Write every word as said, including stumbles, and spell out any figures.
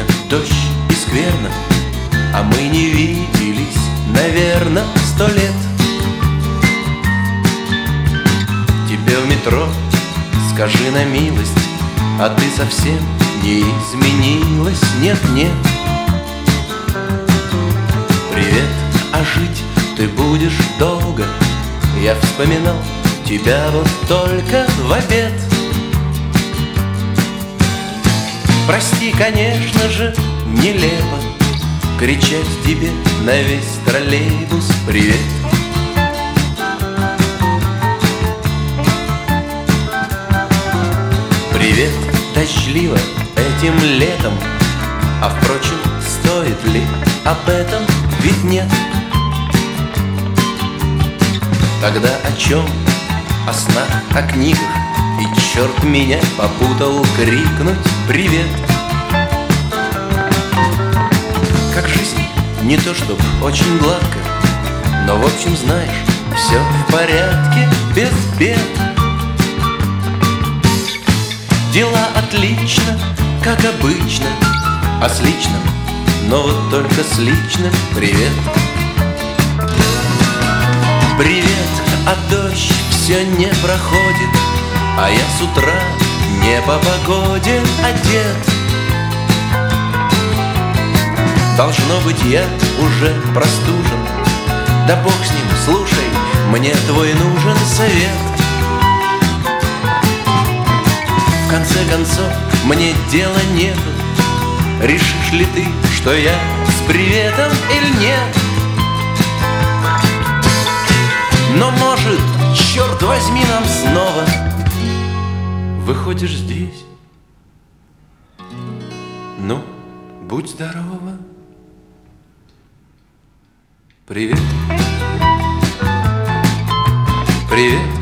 Сегодня дождь и скверно, а мы не виделись, наверно, сто лет. Тебе в метро скажи на милость, а ты совсем не изменилась, нет-нет. Привет, а жить ты будешь долго, я вспоминал тебя вот только в обед. Прости, конечно же, нелепо кричать тебе на весь троллейбус привет. Привет, дождливо этим летом, а впрочем, стоит ли об этом, ведь нет. Тогда о чем? О снах, о книгах, и черт меня попутал крикнуть привет. Как жизнь, не то чтоб очень гладко, но в общем знаешь, все в порядке, без бед. Дела отлично, как обычно, а с личным, но вот только с личным привет. Привет, а дождь все не проходит, а я с утра не по погоде одет. Должно быть, я уже простужен, да бог с ним, слушай, мне твой нужен совет. В конце концов, мне дела нету, решишь ли ты, что я с приветом или нет? Но может, черт возьми, нам снова выходишь здесь. Ну, будь здорова. Привет. Привет.